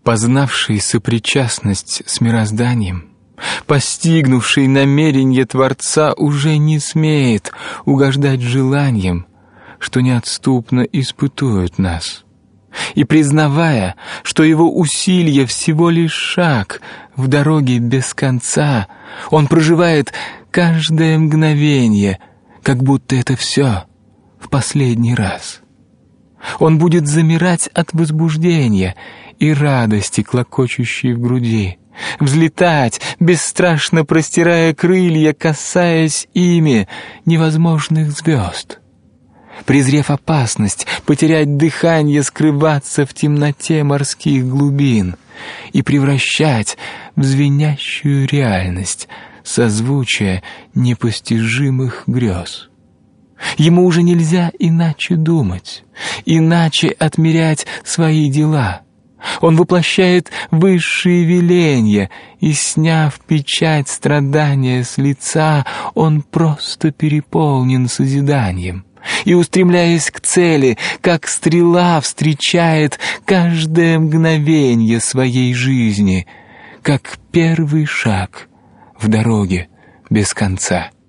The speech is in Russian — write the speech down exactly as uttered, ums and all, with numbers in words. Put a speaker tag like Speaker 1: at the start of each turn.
Speaker 1: Познавший сопричастность с мирозданием, постигнувший намерение Творца, уже не смеет угождать желаниям, что неотступно испытуют нас. И признавая, что его усилия всего лишь шаг в дороге без конца, он проживает каждое мгновение, как будто это все в последний раз. Он будет замирать от возбуждения и радости, клокочущей в груди, взлетать, бесстрашно простирая крылья, касаясь ими невозможных звезд. Презрев опасность, потерять дыхание, скрываться в темноте морских глубин и превращать в звенящую реальность созвучие непостижимых грез. Ему уже нельзя иначе думать, иначе отмерять свои дела. Он воплощает высшие веления, и, сняв печать страдания с лица, он просто переполнен созиданием. И, устремляясь к цели, как стрела встречает каждое мгновенье своей жизни, как первый шаг в дороге без конца.